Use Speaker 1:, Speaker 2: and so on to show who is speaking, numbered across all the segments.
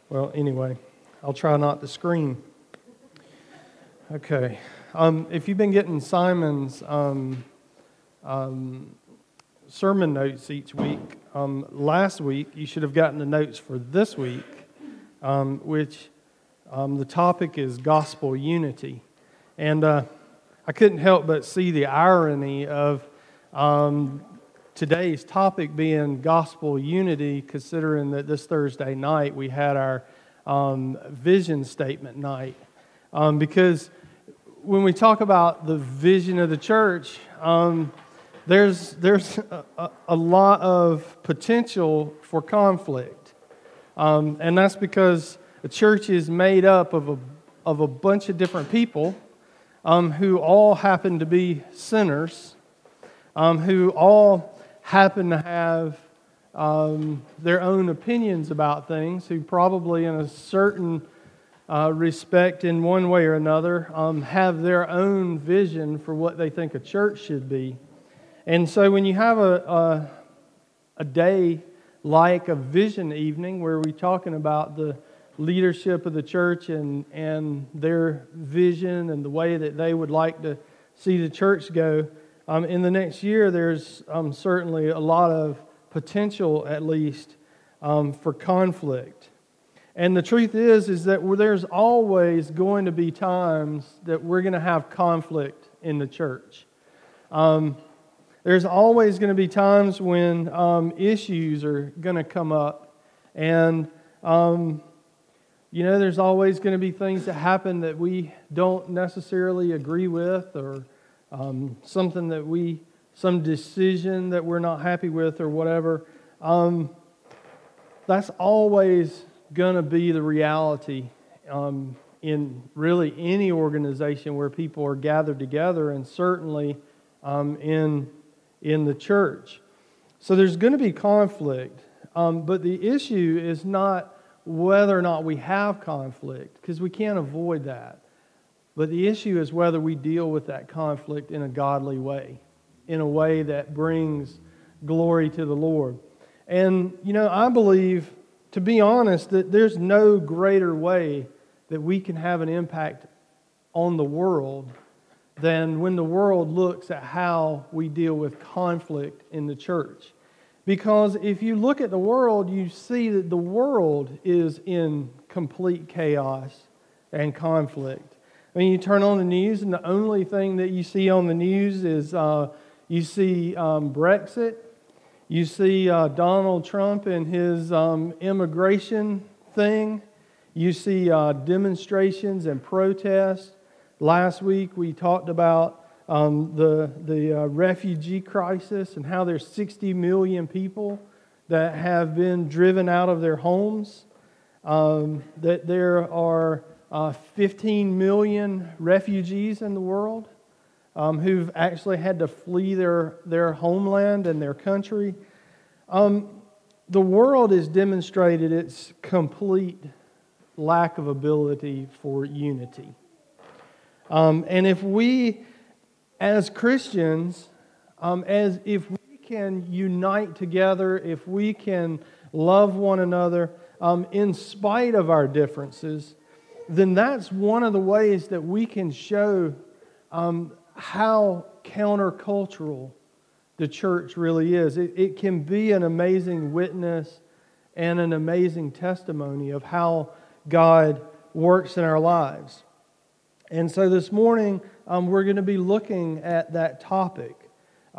Speaker 1: Well, anyway, I'll try not to scream. Okay. If you've been getting Simon's sermon notes each week, last week you should have gotten the notes for this week, which the topic is gospel unity. And I couldn't help but see the irony of today's topic being gospel unity, considering that this Thursday night we had our vision statement night. Because when we talk about the vision of the church, there's a lot of potential for conflict. And that's because the church is made up of a bunch of different people who all happen to be sinners, who all happen to have their own opinions about things, who probably in a certain respect in one way or another have their own vision for what they think a church should be. And so when you have a day like a vision evening where we're talking about the leadership of the church and their vision and the way that they would like to see the church go, in the next year there's certainly a lot of potential, at least, for conflict. And the truth is that there's always going to be times that we're going to have conflict in the church. There's always going to be times when issues are going to come up. And, there's always going to be things that happen that we don't necessarily agree with, or some decision that we're not happy with or whatever. That's always going to be the reality in really any organization where people are gathered together, and certainly in the church. So there's going to be conflict, but the issue is not whether or not we have conflict, because we can't avoid that. But the issue is whether we deal with that conflict in a godly way, in a way that brings glory to the Lord. And, I believe, to be honest, that there's no greater way that we can have an impact on the world than when the world looks at how we deal with conflict in the church. Because if you look at the world, you see that the world is in complete chaos and conflict. I mean, you turn on the news, and the only thing that you see on the news is you see Brexit, you see Donald Trump and his immigration thing, you see demonstrations and protests. Last week we talked about the refugee crisis and how there's 60 million people that have been driven out of their homes, that there are 15 million refugees in the world who've actually had to flee their homeland and their country. The world has demonstrated its complete lack of ability for unity. And if we, as Christians, if we can unite together, if we can love one another in spite of our differences, then that's one of the ways that we can show how countercultural the church really is. It can be an amazing witness and an amazing testimony of how God works in our lives. And so this morning, we're going to be looking at that topic,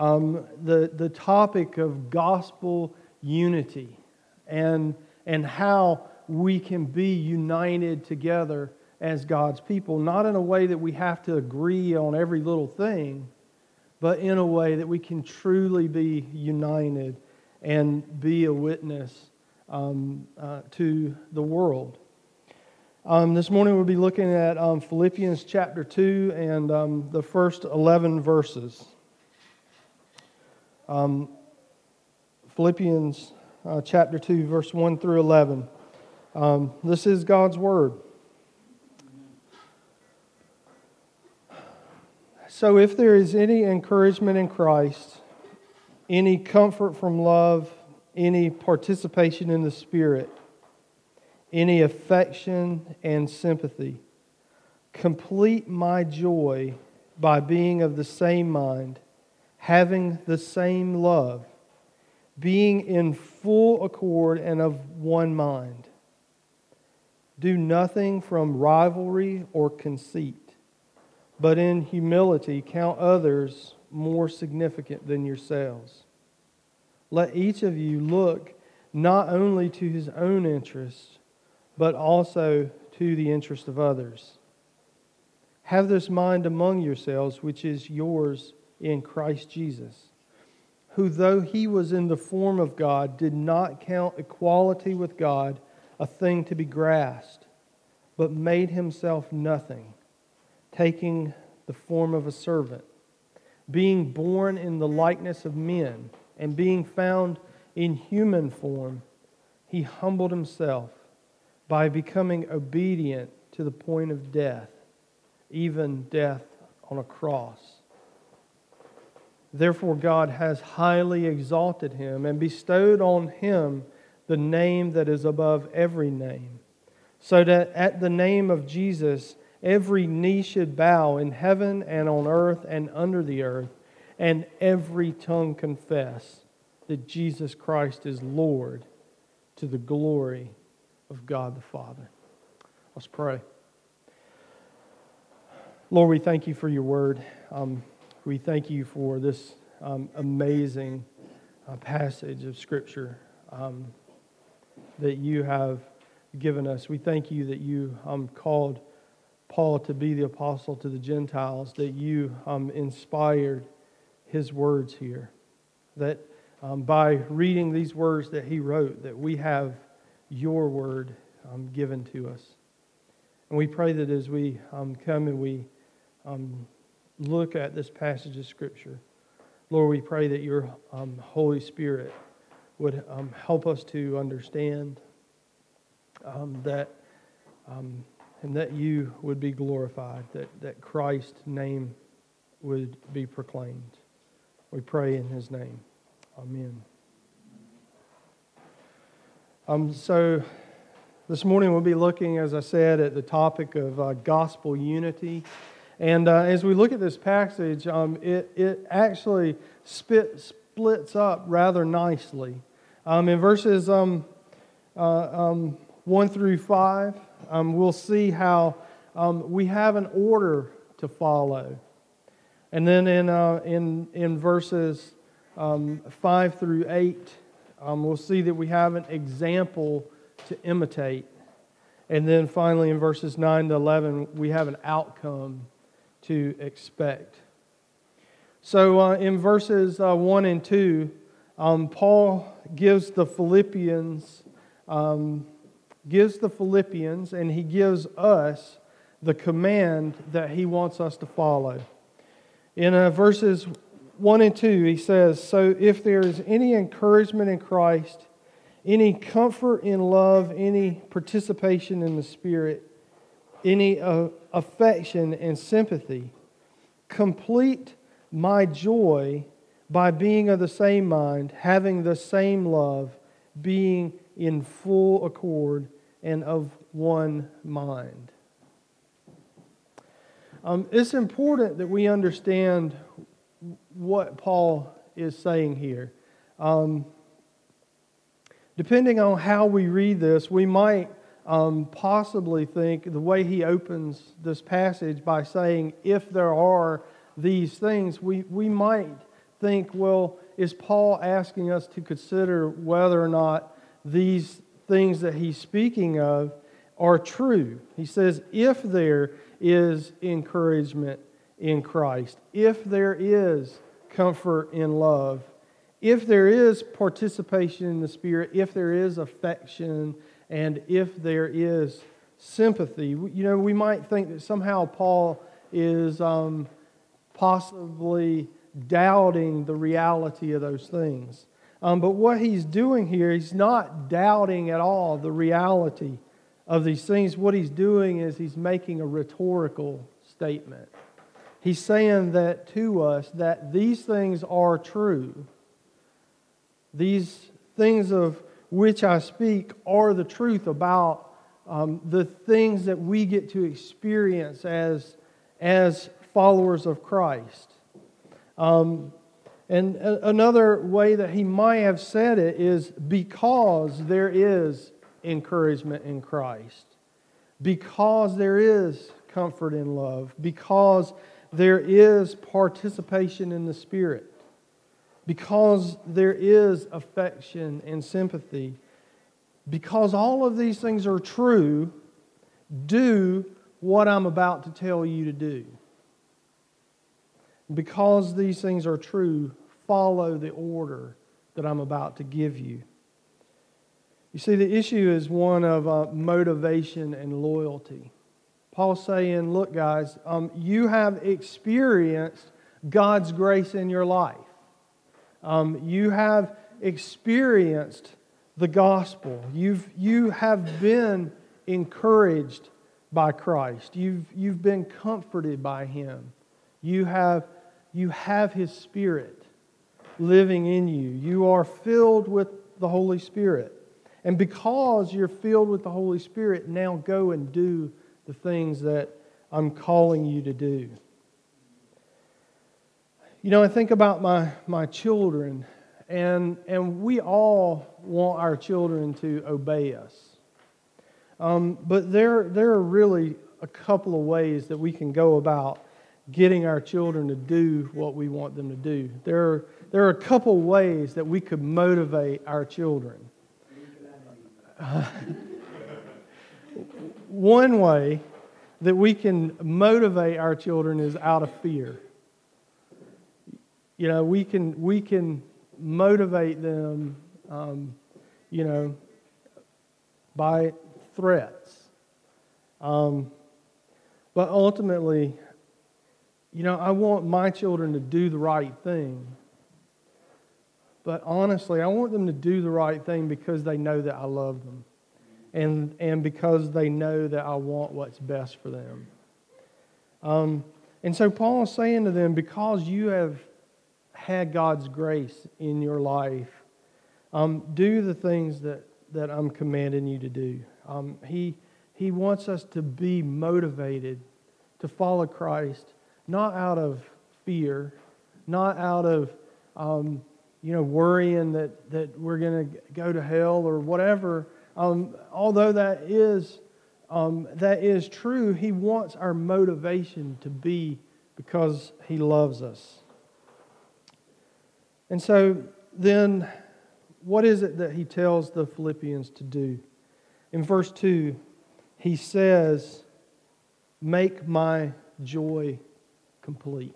Speaker 1: the topic of gospel unity, and how we can be united together as God's people, not in a way that we have to agree on every little thing, but in a way that we can truly be united and be a witness to the world. This morning we'll be looking at Philippians chapter 2 and the first 11 verses. Philippians chapter 2, verse 1 through 11. This is God's Word. So if there is any encouragement in Christ, any comfort from love, any participation in the Spirit, any affection and sympathy. Complete my joy by being of the same mind, having the same love, being in full accord and of one mind. Do nothing from rivalry or conceit, but in humility count others more significant than yourselves. Let each of you look not only to his own interests, but also to the interest of others. Have this mind among yourselves, which is yours in Christ Jesus, who, though he was in the form of God, did not count equality with God a thing to be grasped, but made himself nothing, taking the form of a servant, being born in the likeness of men, and being found in human form, he humbled himself by becoming obedient to the point of death, even death on a cross. Therefore God has highly exalted him and bestowed on him the name that is above every name, so that at the name of Jesus every knee should bow in heaven and on earth and under the earth, and every tongue confess that Jesus Christ is Lord, to the glory of God the Father. Let's pray. Lord, we thank you for your word. We thank you for this amazing passage of Scripture that you have given us. We thank you that you called Paul to be the apostle to the Gentiles, that you inspired his words here, that by reading these words that he wrote, that we have your word given to us. And we pray that as we come and we look at this passage of Scripture, Lord, we pray that your Holy Spirit would help us to understand that and that you would be glorified, that Christ's name would be proclaimed. We pray in his name. Amen. So this morning we'll be looking, as I said, at the topic of gospel unity. And as we look at this passage, it actually splits up rather nicely. In verses 1 through 5, we'll see how we have an order to follow. And then in verses 5 through 8, we'll see that we have an example to imitate. And then finally in verses 9 to 11, we have an outcome to expect. So in verses 1 and 2, Paul gives the Philippians, and he gives us the command that he wants us to follow. In verses 1 and 2, he says, "So if there is any encouragement in Christ, any comfort in love, any participation in the Spirit, any affection and sympathy, complete my joy by being of the same mind, having the same love, being in full accord and of one mind." It's important that we understand what Paul is saying here. Depending on how we read this, we might possibly think the way he opens this passage by saying, if there are these things, we might think, well, is Paul asking us to consider whether or not these things that he's speaking of are true? He says, if there is encouragement in Christ, if there is comfort in love, if there is participation in the Spirit, if there is affection, and if there is sympathy, we might think that somehow Paul is possibly doubting the reality of those things. But what he's doing here, he's not doubting at all the reality of these things. What he's doing is he's making a rhetorical statement. He's saying that to us that these things are true. These things of which I speak are the truth about the things that we get to experience as followers of Christ. And another way that he might have said it is because there is encouragement in Christ, because there is comfort in love, because there is participation in the Spirit, because there is affection and sympathy. Because all of these things are true, do what I'm about to tell you to do. Because these things are true, follow the order that I'm about to give you. You see, the issue is one of motivation and loyalty. Paul's saying, look guys, you have experienced God's grace in your life. You have experienced the gospel. You have been encouraged by Christ. You've been comforted by Him. You have His Spirit living in you. You are filled with the Holy Spirit. And because you're filled with the Holy Spirit, now go and do the things that I'm calling you to do. You know, I think about my children, and we all want our children to obey us. But there are really a couple of ways that we can go about getting our children to do what we want them to do. There are a couple of ways that we could motivate our children. One way that we can motivate our children is out of fear. You know, we can motivate them, by threats. But ultimately, I want my children to do the right thing. But honestly, I want them to do the right thing because they know that I love them. And because they know that I want what's best for them. And so Paul is saying to them, because you have had God's grace in your life, do the things that I'm commanding you to do. He wants us to be motivated to follow Christ, not out of fear, not out of worrying that we're going to go to hell or whatever. Although that is true, He wants our motivation to be because He loves us. And so then, what is it that he tells the Philippians to do? In verse 2, he says, make my joy complete.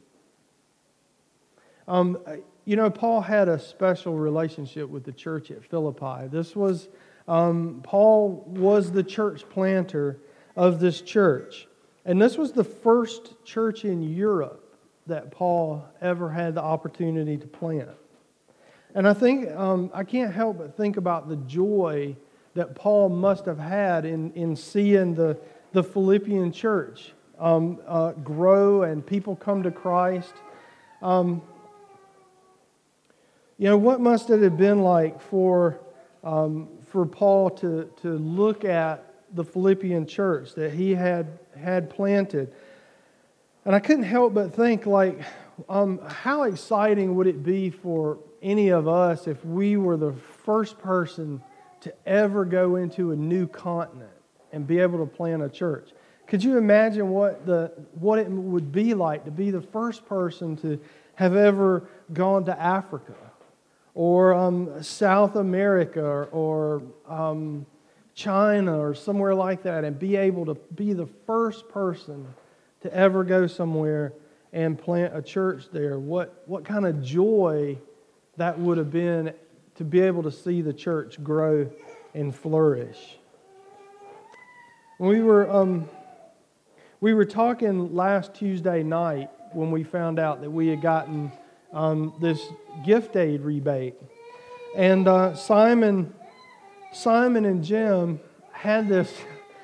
Speaker 1: Paul had a special relationship with the church at Philippi. This was, Paul was the church planter of this church. And this was the first church in Europe that Paul ever had the opportunity to plant. And I think, I can't help but think about the joy that Paul must have had in seeing the Philippian church grow and people come to Christ. What must it have been like for Paul to look at the Philippian church that he had planted? And I couldn't help but think, how exciting would it be for any of us if we were the first person to ever go into a new continent and be able to plant a church? Could you imagine what it would be like to be the first person to have ever gone to Africa or South America or China or somewhere like that, and be able to be the first person to ever go somewhere and plant a church there? What kind of joy that would have been to be able to see the church grow and flourish. We were talking last Tuesday night when we found out that we had gotten this gift aid rebate, and Simon and Jim had this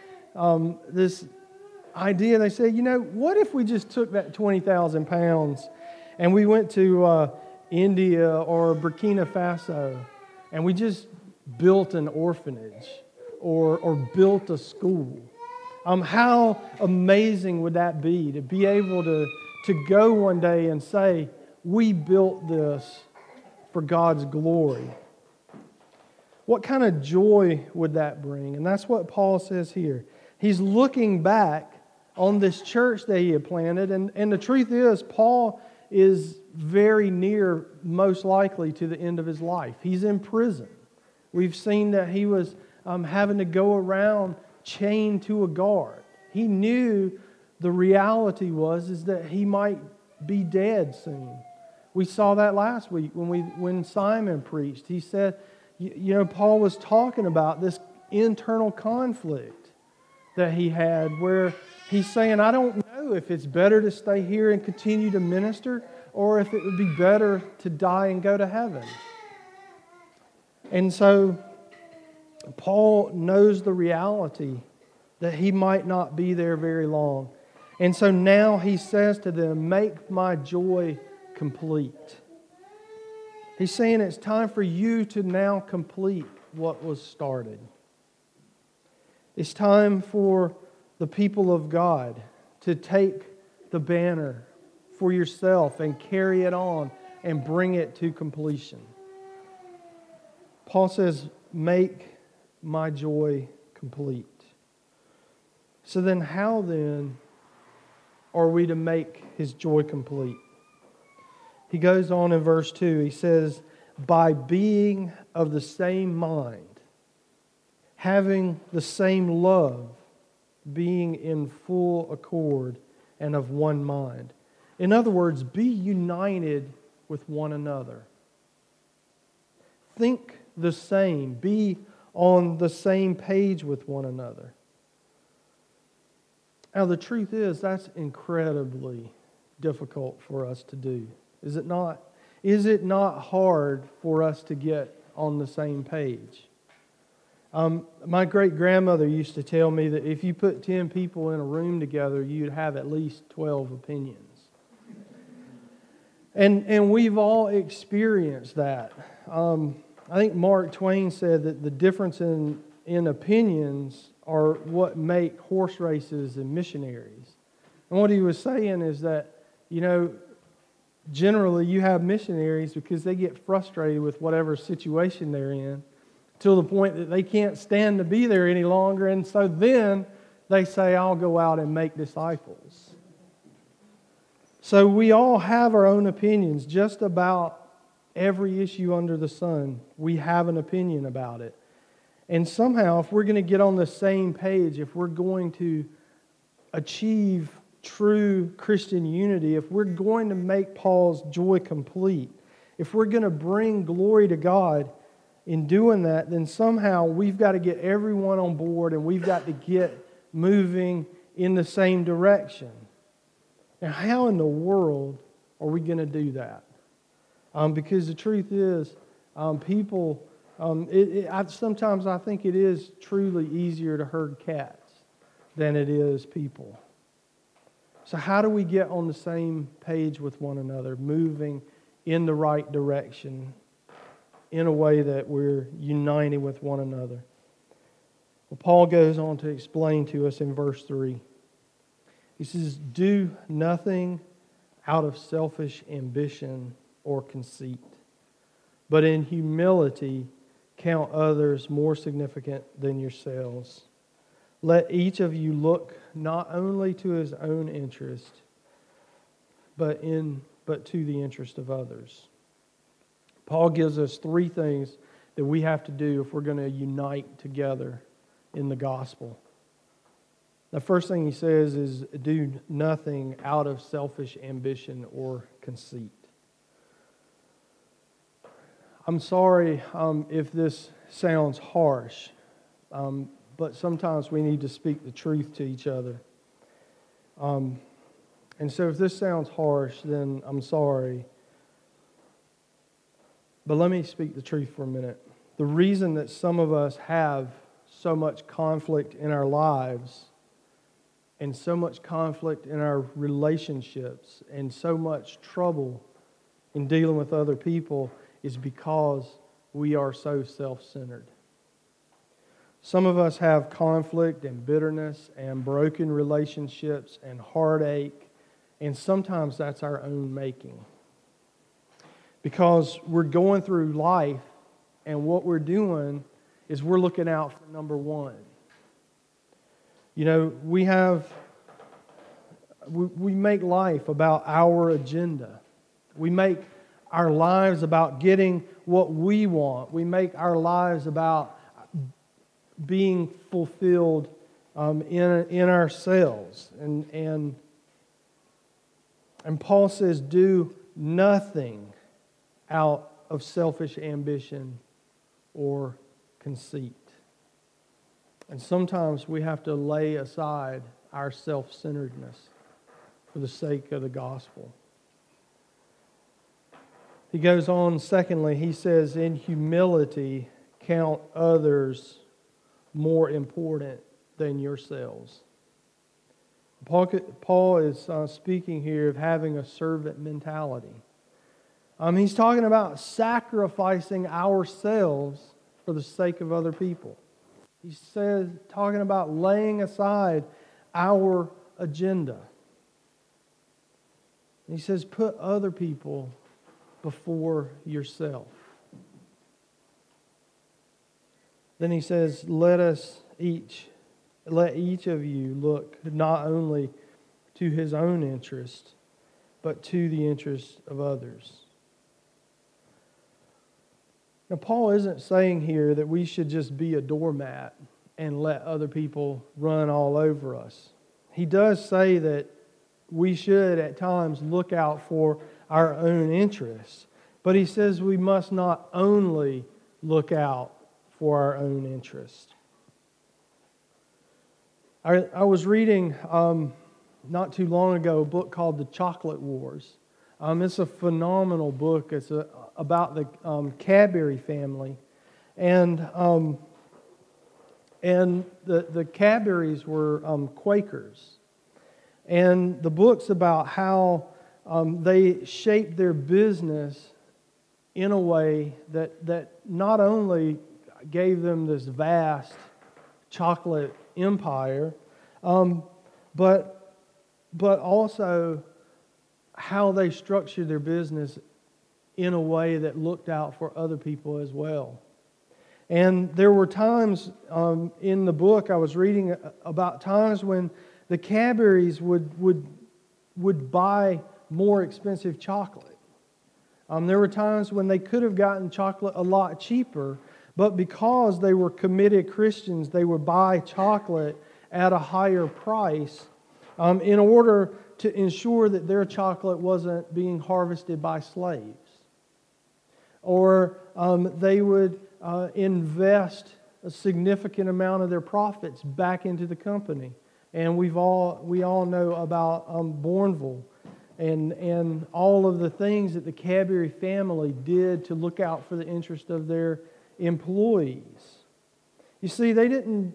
Speaker 1: idea. They said, what if we just took that 20,000 pounds and we went to India or Burkina Faso and we just built an orphanage? or built a school. How amazing would that be to be able to go one day and say, we built this for God's glory? What kind of joy would that bring? And that's what Paul says here. He's looking back on this church that he had planted, and the truth is, Paul is very near, most likely, to the end of his life. He's in prison. We've seen that he was having to go around chained to a guard. He knew the reality is that he might be dead soon. We saw that last week when Simon preached. He said, Paul was talking about this internal conflict that he had where he's saying, I don't know if it's better to stay here and continue to minister or if it would be better to die and go to heaven. And so Paul knows the reality that he might not be there very long. And so now he says to them, make my joy complete. He's saying it's time for you to now complete what was started. It's time for the people of God to take the banner for yourself and carry it on and bring it to completion. Paul says, make my joy complete. So then how then are we to make his joy complete? He goes on in verse 2, he says, by being of the same mind, having the same love, being in full accord and of one mind. In other words, be united with one another. Think the same. Be on the same page with one another. Now, the truth is, that's incredibly difficult for us to do. Is it not? Is it not hard for us to get on the same page? My great-grandmother used to tell me that if you put 10 people in a room together, you'd have at least 12 opinions. And we've all experienced that. I think Mark Twain said that the difference in opinions are what make horse races and missionaries. And what he was saying is that, generally you have missionaries because they get frustrated with whatever situation they're in till the point that they can't stand to be there any longer. And so then they say, I'll go out and make disciples. So we all have our own opinions just about every issue under the sun. We have an opinion about it. And somehow, if we're going to get on the same page, if we're going to achieve true Christian unity, if we're going to make Paul's joy complete, if we're going to bring glory to God in doing that, then somehow we've got to get everyone on board and we've got to get moving in the same direction. Now, how in the world are we going to do that? Because the truth is, people, sometimes I think it is truly easier to herd cats than it is people. So how do we get on the same page with one another, moving in the right direction in a way that we're united with one another? Well, Paul goes on to explain to us in verse 3. He says, do nothing out of selfish ambition or conceit, but in humility count others more significant than yourselves. Let each of you look not only to his own interest, but to the interest of others. Paul gives us 3 things that we have to do if we're going to unite together in the gospel. The first thing he says is do nothing out of selfish ambition or conceit. I'm sorry if this sounds harsh, but sometimes we need to speak the truth to each other. And so if this sounds harsh, then I'm sorry. But let me speak the truth for a minute. The reason that some of us have so much conflict in our lives and so much conflict in our relationships and so much trouble in dealing with other people is because we are so self-centered. Some of us have conflict and bitterness and broken relationships and heartache, and sometimes that's our own making. Because we're going through life, and what we're doing is we're looking out for number one. You know, we make life about our agenda. We make our lives about getting what we want. We make our lives about being fulfilled in ourselves. And Paul says, do nothing out of selfish ambition or conceit. And sometimes we have to lay aside our self-centeredness for the sake of the gospel. He goes on, secondly, he says, in humility, count others more important than yourselves. Paul is speaking here of having a servant mentality. He's talking about sacrificing ourselves for the sake of other people. He says, talking about laying aside our agenda. He says, put other people before yourself. Then he says, let each of you look not only to his own interest, but to the interest of others. Now, Paul isn't saying here that we should just be a doormat and let other people run all over us. He does say that we should at times look out for our own interests, but he says we must not only look out for our own interests. I was reading not too long ago a book called The Chocolate Wars. It's a phenomenal book. It's about the Cadbury family, and the Cadburys were Quakers, and the book's about how they shaped their business in a way that not only gave them this vast chocolate empire, but also how they structured their business in a way that looked out for other people as well. And there were times in the book I was reading about times when the Cadburys would buy more expensive chocolate. There were times when they could have gotten chocolate a lot cheaper, but because they were committed Christians, they would buy chocolate at a higher price in order to ensure that their chocolate wasn't being harvested by slaves. Or they would invest a significant amount of their profits back into the company. And we all know about Bournville and all of the things that the Cadbury family did to look out for the interest of their employees. You see, they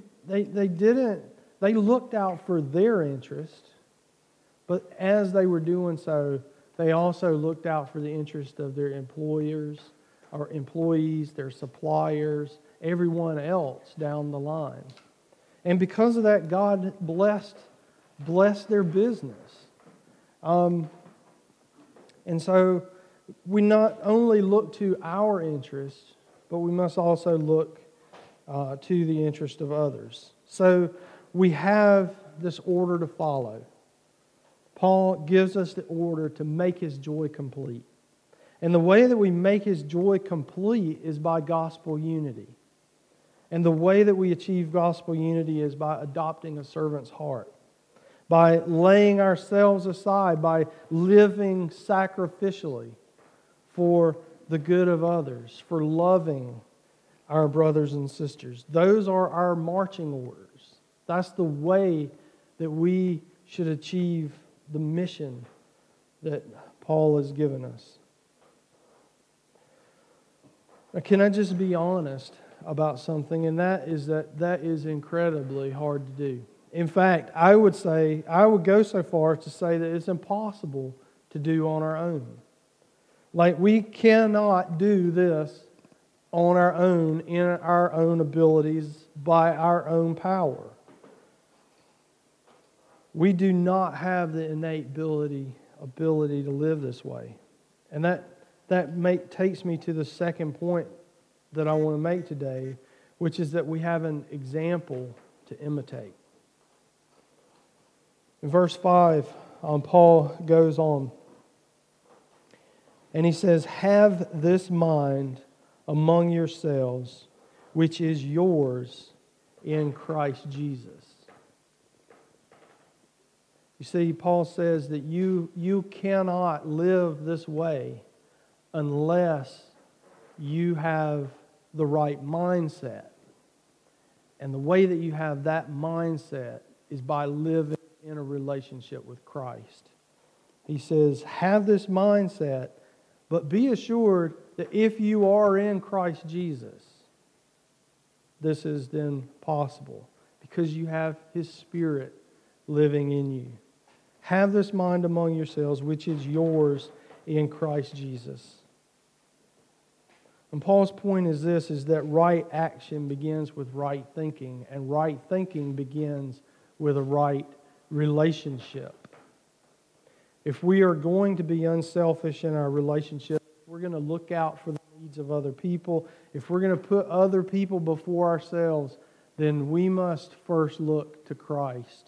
Speaker 1: looked out for their interest, but as they were doing so, they also looked out for the interest of their employers, or employees, their suppliers, everyone else down the line. And because of that, God blessed their business. And so we not only look to our interests, but we must also look to the interest of others. So we have this order to follow. Paul gives us the order to make his joy complete. And the way that we make his joy complete is by gospel unity. And the way that we achieve gospel unity is by adopting a servant's heart, by laying ourselves aside, by living sacrificially for the good of others, for loving our brothers and sisters. Those are our marching orders. That's the way that we should achieve the mission that Paul has given us. Now, can I just be honest about something? And that is incredibly hard to do. In fact, I would go so far as to say that it's impossible to do on our own. Like, we cannot do this on our own, in our own abilities by our own power. We do not have the innate ability to live this way. And that takes me to the second point that I want to make today, which is that we have an example to imitate. In verse 5, Paul goes on, and he says, "Have this mind among yourselves, which is yours in Christ Jesus." You see, Paul says that you cannot live this way unless you have the right mindset. And the way that you have that mindset is by living in a relationship with Christ. He says, have this mindset, but be assured that if you are in Christ Jesus, this is then possible because you have His Spirit living in you. Have this mind among yourselves, which is yours in Christ Jesus. And Paul's point is this, is that right action begins with right thinking, and right thinking begins with a right relationship. If we are going to be unselfish in our relationship, if we're going to look out for the needs of other people, if we're going to put other people before ourselves, then we must first look to Christ.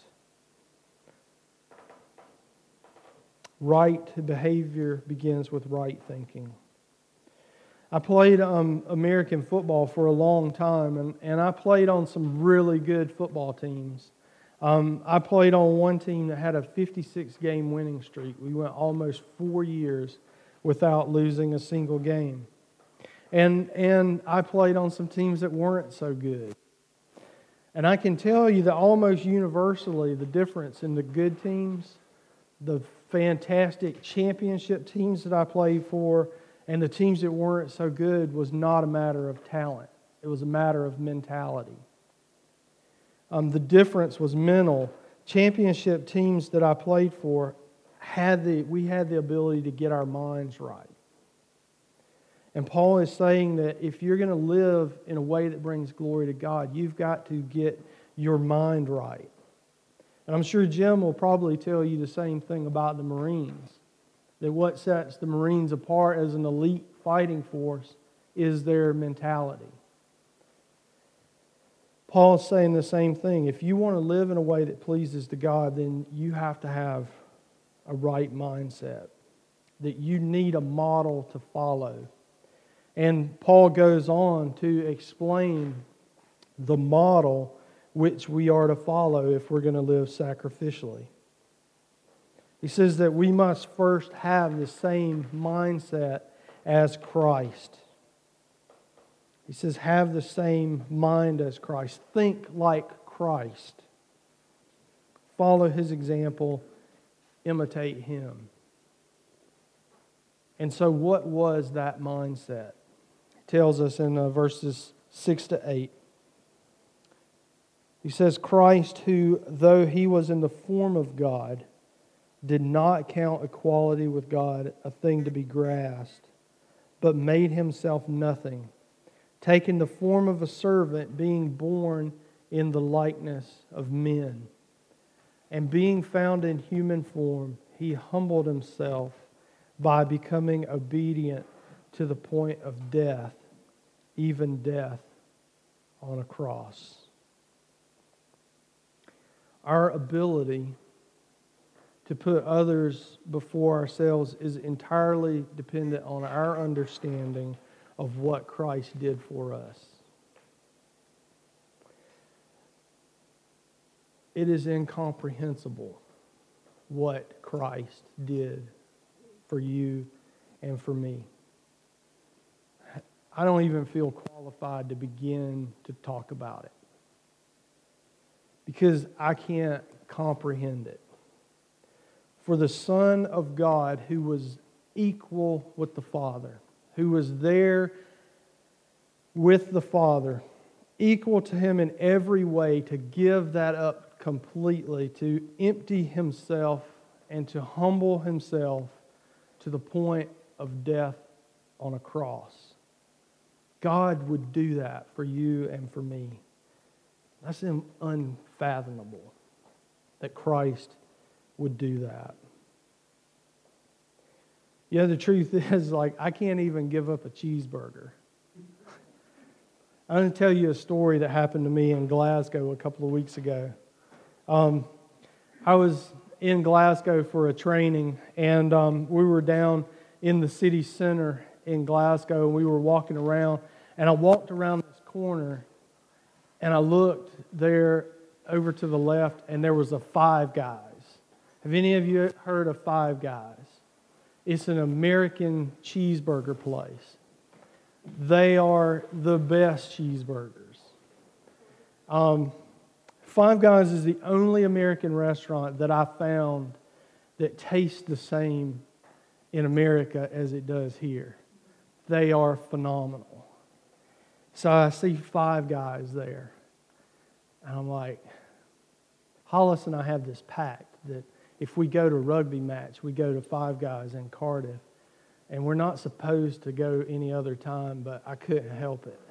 Speaker 1: Right behavior begins with right thinking. I played American football for a long time, and I played on some really good football teams. I played on one team that had a 56-game winning streak. We went almost 4 years without losing a single game. And I played on some teams that weren't so good. And I can tell you that almost universally, the difference in the good teams, the fantastic championship teams that I played for, and the teams that weren't so good was not a matter of talent. It was a matter of mentality. The difference was mental. Championship teams that I played for, we had the ability to get our minds right. And Paul is saying that if you're going to live in a way that brings glory to God, you've got to get your mind right. And I'm sure Jim will probably tell you the same thing about the Marines. That what sets the Marines apart as an elite fighting force is their mentality. Paul's saying the same thing. If you want to live in a way that pleases to God, then you have to have a right mindset. That you need a model to follow. And Paul goes on to explain the model which we are to follow if we're going to live sacrificially. He says that we must first have the same mindset as Christ. He says, have the same mind as Christ. Think like Christ. Follow His example. Imitate Him. And so what was that mindset? It tells us in verses 6 to 8. He says, Christ, who, though He was in the form of God, did not count equality with God a thing to be grasped, but made Himself nothing, taking the form of a servant, being born in the likeness of men. And being found in human form, He humbled Himself by becoming obedient to the point of death, even death on a cross. Our ability to put others before ourselves is entirely dependent on our understanding of what Christ did for us. It is incomprehensible what Christ did for you and for me. I don't even feel qualified to begin to talk about it because I can't comprehend it. For the Son of God, who was equal with the Father, who was there with the Father, equal to Him in every way, to give that up completely, to empty Himself and to humble Himself to the point of death on a cross. God would do that for you and for me. That's unfathomable that Christ would do that. Yeah, the truth is, I can't even give up a cheeseburger. I'm going to tell you a story that happened to me in Glasgow a couple of weeks ago. I was in Glasgow for a training, and we were down in the city center in Glasgow, and we were walking around, and I walked around this corner, and I looked there over to the left, and there was a Five Guys. Have any of you heard of Five Guys? It's an American cheeseburger place. They are the best cheeseburgers. Five Guys is the only American restaurant that I found that tastes the same in America as it does here. They are phenomenal. So I see Five Guys there. And I'm like, Hollis and I have this pact that if we go to a rugby match, we go to Five Guys in Cardiff. And we're not supposed to go any other time, but I couldn't help it.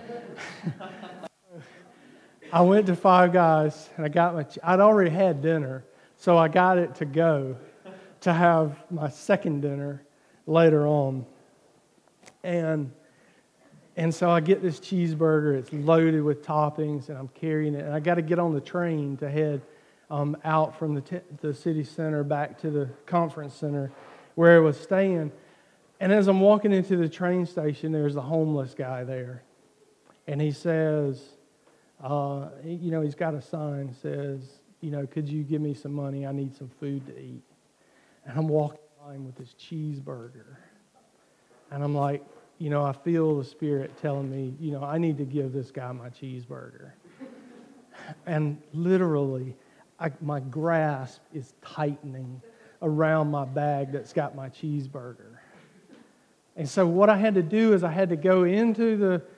Speaker 1: I went to Five Guys, and I'd already had dinner, so I got it to go to have my second dinner later on. And so I get this cheeseburger. It's loaded with toppings, and I'm carrying it. And I got to get on the train to head out from the city center back to the conference center where I was staying. And as I'm walking into the train station, there's a homeless guy there. And he says, he's got a sign that says, could you give me some money? I need some food to eat. And I'm walking by him with this cheeseburger. And I'm like, I feel the Spirit telling me, I need to give this guy my cheeseburger. And literally, my grasp is tightening around my bag that's got my cheeseburger. And so what I had to do is I had to go into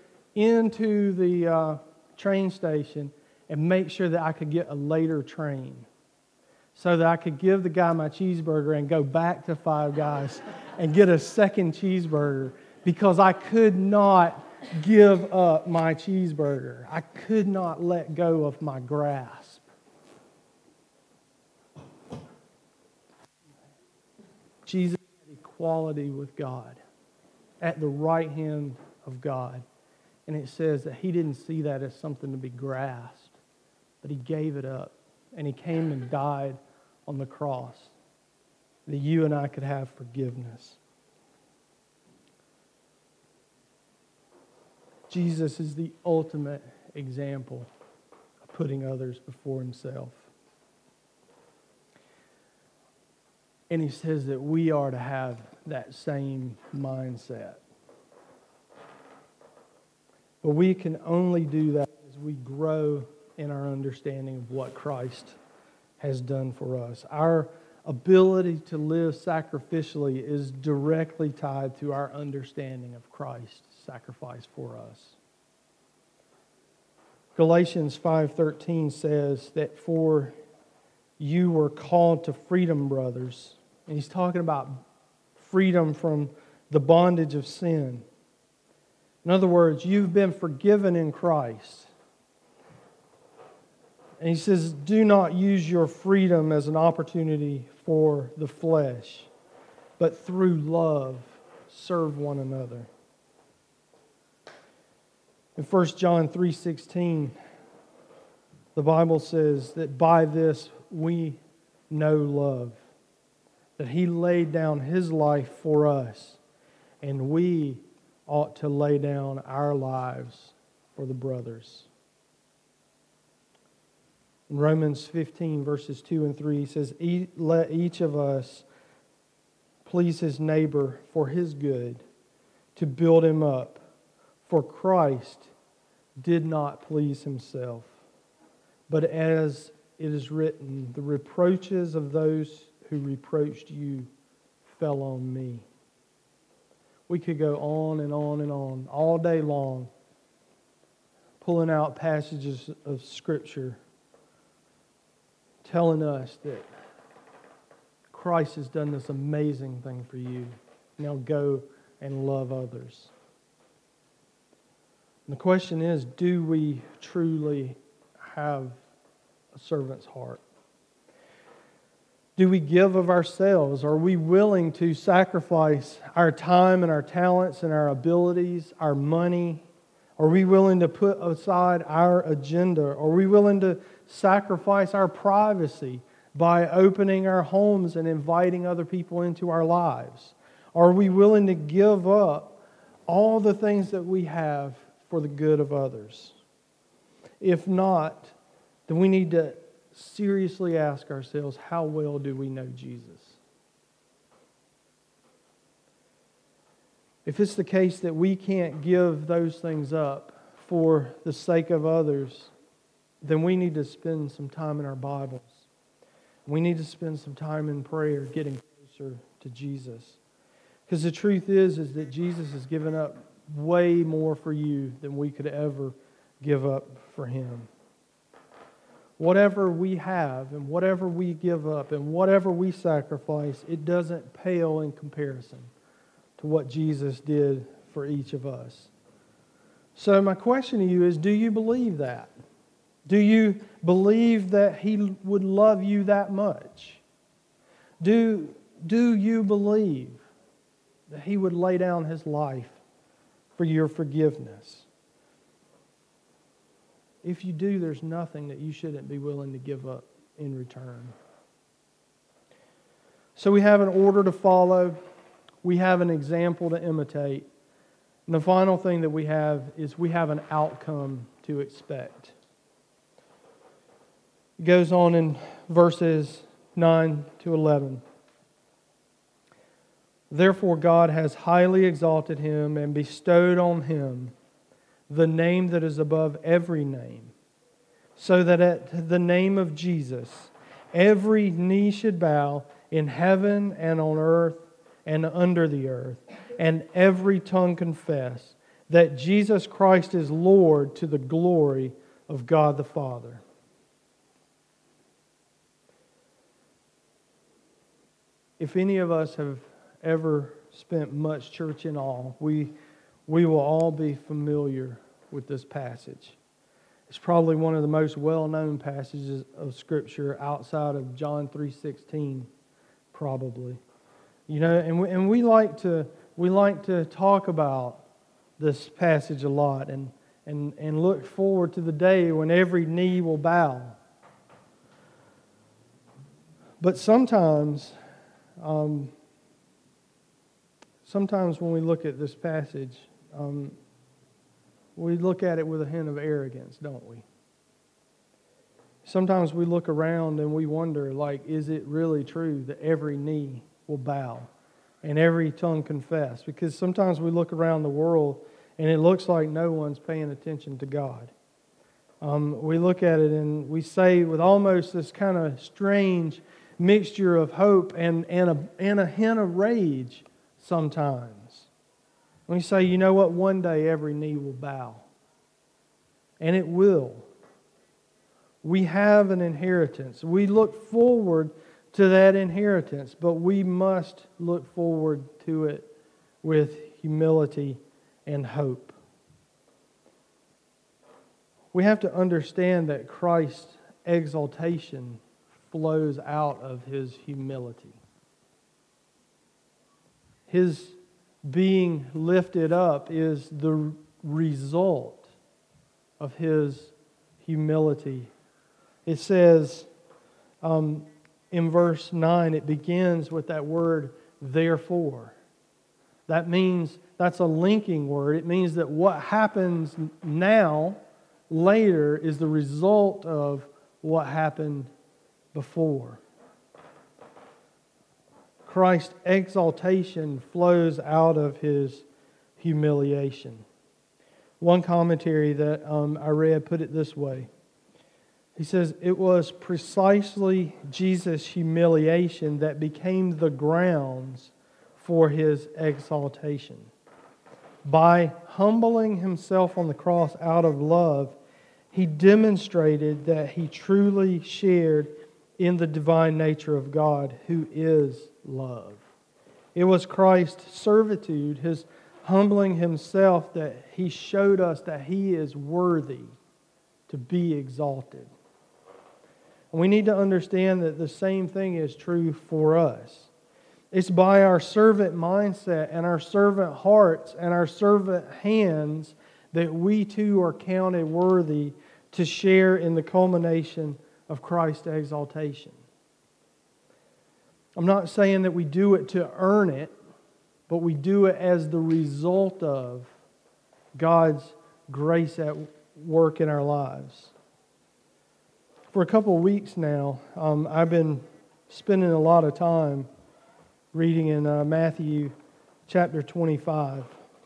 Speaker 1: the train station and make sure that I could get a later train so that I could give the guy my cheeseburger and go back to Five Guys and get a second cheeseburger because I could not give up my cheeseburger. I could not let go of my grasp. Jesus had equality with God at the right hand of God. And it says that he didn't see that as something to be grasped, but he gave it up. And he came and died on the cross that you and I could have forgiveness. Jesus is the ultimate example of putting others before himself. And he says that we are to have that same mindset. But we can only do that as we grow in our understanding of what Christ has done for us. Our ability to live sacrificially is directly tied to our understanding of Christ's sacrifice for us. Galatians 5:13 says that for you were called to freedom, brothers. And he's talking about freedom from the bondage of sin. In other words, you've been forgiven in Christ. And he says, do not use your freedom as an opportunity for the flesh, but through love, serve one another. In 1 John 3:16, the Bible says that by this we know love, that he laid down his life for us, and we ought to lay down our lives for the brothers. In Romans 15, verses 2 and 3, he says, let each of us please his neighbor for his good, to build him up. For Christ did not please himself, but as it is written, the reproaches of those who reproached you fell on me. We could go on and on and on all day long, pulling out passages of Scripture telling us that Christ has done this amazing thing for you. Now go and love others. And the question is, do we truly have a servant's heart? Do we give of ourselves? Are we willing to sacrifice our time and our talents and our abilities, our money? Are we willing to put aside our agenda? Are we willing to sacrifice our privacy by opening our homes and inviting other people into our lives? Are we willing to give up all the things that we have for the good of others? If not, then we need to seriously ask ourselves, how well do we know Jesus? If it's the case that we can't give those things up for the sake of others, then we need to spend some time in our Bibles. We need to spend some time in prayer, getting closer to Jesus. Because the truth is that Jesus has given up way more for you than we could ever give up for Him. Whatever we have and whatever we give up and whatever we sacrifice, it doesn't pale in comparison to what Jesus did for each of us. So my question to you is, do you believe that? Do you believe that He would love you that much? Do you believe that He would lay down His life for your forgiveness? If you do, there's nothing that you shouldn't be willing to give up in return. So we have an order to follow. We have an example to imitate. And the final thing that we have is we have an outcome to expect. It goes on in verses 9 to 11. Therefore God has highly exalted Him and bestowed on Him the name that is above every name, so that at the name of Jesus every knee should bow in heaven and on earth and under the earth, and every tongue confess that Jesus Christ is Lord, to the glory of God the Father. If any of us have ever spent much church in all, we will all be familiar with this passage. It's probably one of the most well-known passages of Scripture outside of John 3:16, probably. You know, and we like to talk about this passage a lot and look forward to the day when every knee will bow. But sometimes when we look at this passage, we look at it with a hint of arrogance, don't we? Sometimes we look around and we wonder, like, is it really true that every knee will bow and every tongue confess? Because sometimes we look around the world and it looks like no one's paying attention to God. We look at it and we say with almost this kind of strange mixture of hope and a hint of rage sometimes. We say, you know what, one day every knee will bow. And it will. We have an inheritance. We look forward to that inheritance, but we must look forward to it with humility and hope. We have to understand that Christ's exaltation flows out of His humility. His being lifted up is the result of His humility. It says in verse 9, it begins with that word, therefore. That means, that's a linking word. It means that what happens now, later, is the result of what happened before. Christ's exaltation flows out of His humiliation. One commentary that I read put it this way. He says, it was precisely Jesus' humiliation that became the grounds for His exaltation. By humbling Himself on the cross out of love, He demonstrated that He truly shared in the divine nature of God, who is love. It was Christ's servitude, His humbling Himself, that He showed us that He is worthy to be exalted. And we need to understand that the same thing is true for us. It's by our servant mindset and our servant hearts and our servant hands that we too are counted worthy to share in the culmination of Christ's exaltation. I'm not saying that we do it to earn it, but we do it as the result of God's grace at work in our lives. For a couple of weeks now, I've been spending a lot of time reading in Matthew chapter 25.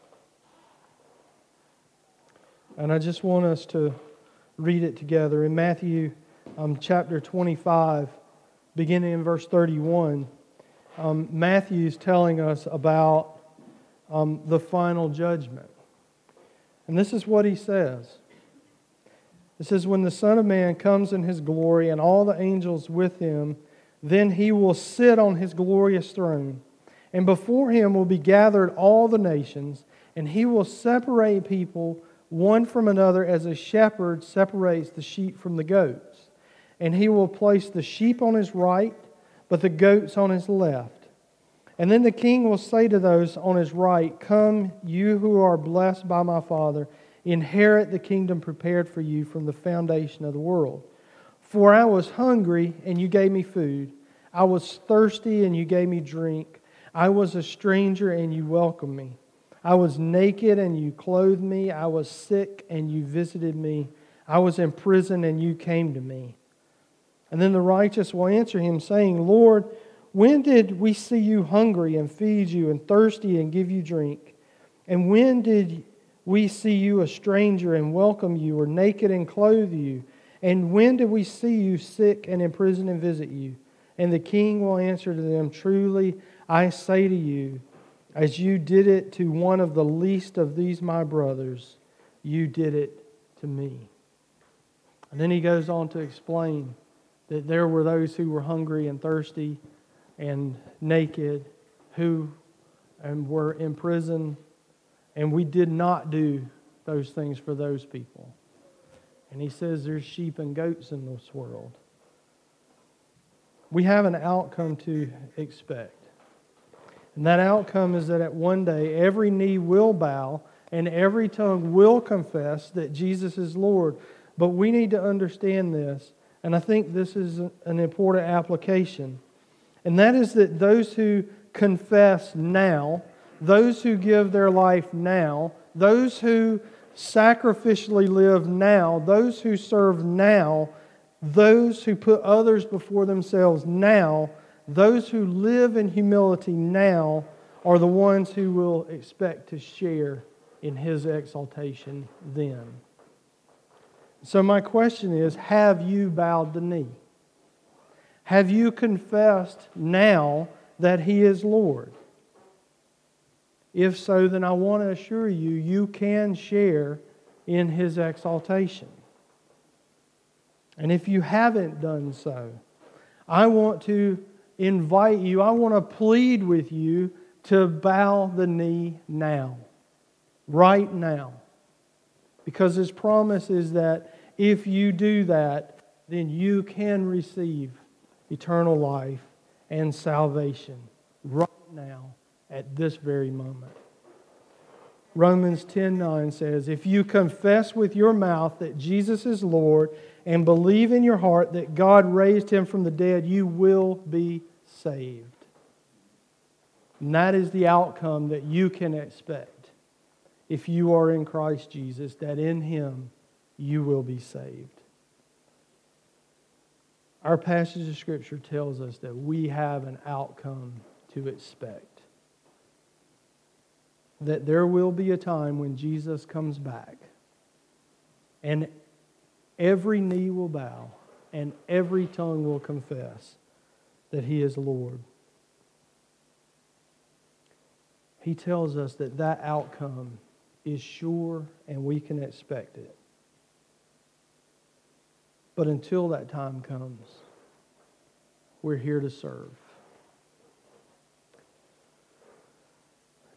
Speaker 1: And I just want us to read it together. In Matthew chapter 25, beginning in verse 31, Matthew's telling us about the final judgment. And this is what he says. It says, "When the Son of Man comes in His glory and all the angels with Him, then He will sit on His glorious throne. And before Him will be gathered all the nations, and He will separate people one from another as a shepherd separates the sheep from the goats. And He will place the sheep on His right, but the goats on His left. And then the King will say to those on His right, 'Come, you who are blessed by my Father, inherit the kingdom prepared for you from the foundation of the world. For I was hungry, and you gave me food. I was thirsty, and you gave me drink. I was a stranger, and you welcomed me. I was naked, and you clothed me. I was sick, and you visited me. I was in prison, and you came to me.' And then the righteous will answer Him, saying, 'Lord, when did we see you hungry and feed you, and thirsty and give you drink? And when did we see you a stranger and welcome you, or naked and clothe you? And when did we see you sick and in prison and visit you?' And the King will answer to them, 'Truly I say to you, as you did it to one of the least of these my brothers, you did it to me.'" And then he goes on to explain that there were those who were hungry and thirsty and naked, who were in prison, and we did not do those things for those people. And he says there's sheep and goats in this world. We have an outcome to expect. And that outcome is that at one day every knee will bow and every tongue will confess that Jesus is Lord. But we need to understand this, and I think this is an important application. And that is that those who confess now, those who give their life now, those who sacrificially live now, those who serve now, those who put others before themselves now, those who live in humility now are the ones who will expect to share in His exaltation then. So my question is, have you bowed the knee? Have you confessed now that He is Lord? If so, then I want to assure you, you can share in His exaltation. And if you haven't done so, I want to invite you, I want to plead with you to bow the knee now, right now. Because His promise is that if you do that, then you can receive eternal life and salvation right now at this very moment. Romans 10:9 says, "If you confess with your mouth that Jesus is Lord and believe in your heart that God raised Him from the dead, you will be saved." And that is the outcome that you can expect if you are in Christ Jesus, that in Him you will be saved. Our passage of Scripture tells us that we have an outcome to expect. That there will be a time when Jesus comes back and every knee will bow and every tongue will confess that He is Lord. He tells us that that outcome is sure and we can expect it. But until that time comes, we're here to serve.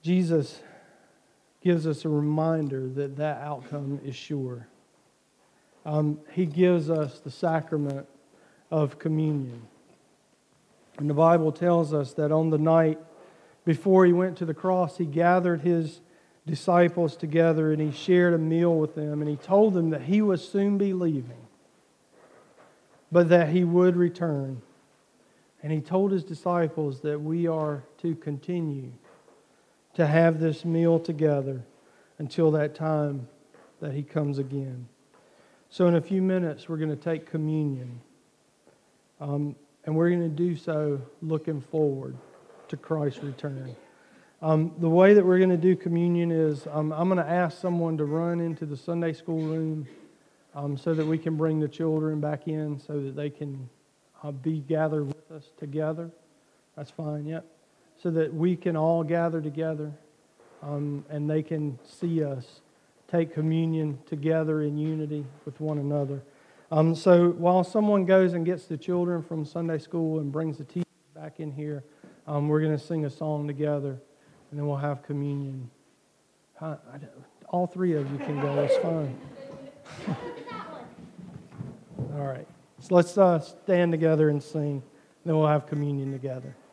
Speaker 1: Jesus gives us a reminder that that outcome is sure. He gives us the sacrament of communion. And the Bible tells us that on the night before he went to the cross, he gathered his disciples together and he shared a meal with them, and he told them that he would soon be leaving, but that he would return. And he told his disciples that we are to continue to have this meal together until that time that he comes again. So in a few minutes, we're going to take communion. And we're going to do so looking forward to Christ's return. The way that we're going to do communion is I'm going to ask someone to run into the Sunday school room so that we can bring the children back in so that they can be gathered with us together. That's fine, yep. So that we can all gather together and they can see us take communion together in unity with one another. So while someone goes and gets the children from Sunday school and brings the teachers back in here, we're going to sing a song together, and then we'll have communion. All three of you can go. It's fine. All right. So let's stand together and sing, then we'll have communion together.